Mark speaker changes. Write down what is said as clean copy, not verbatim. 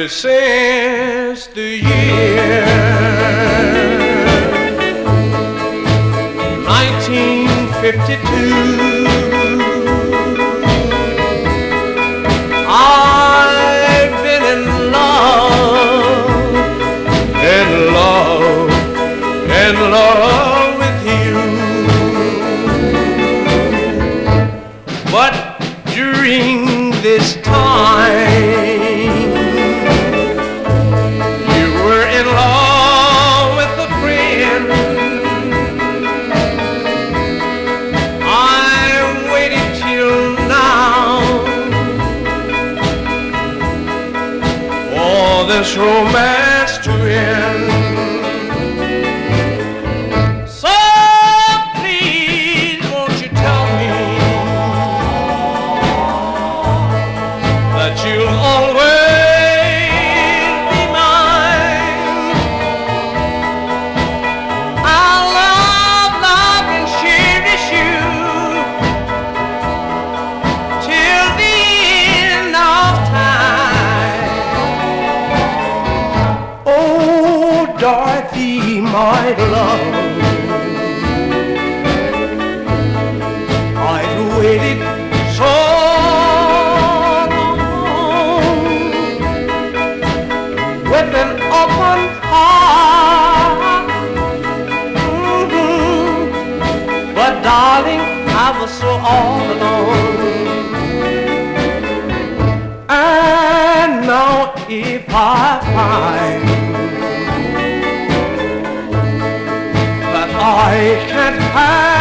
Speaker 1: since the year 1952. I've been in love, in love, in love with you. But during this time, you were in love with a friend. I waited till now for this romance to end. So please, won't you tell me that you'll always be mine? I'll love, love, and cherish you till the end of time. Oh, Dorothy, my love, I've waited so with an open heart. But darling, I was so all alone. And now if I find that I can't have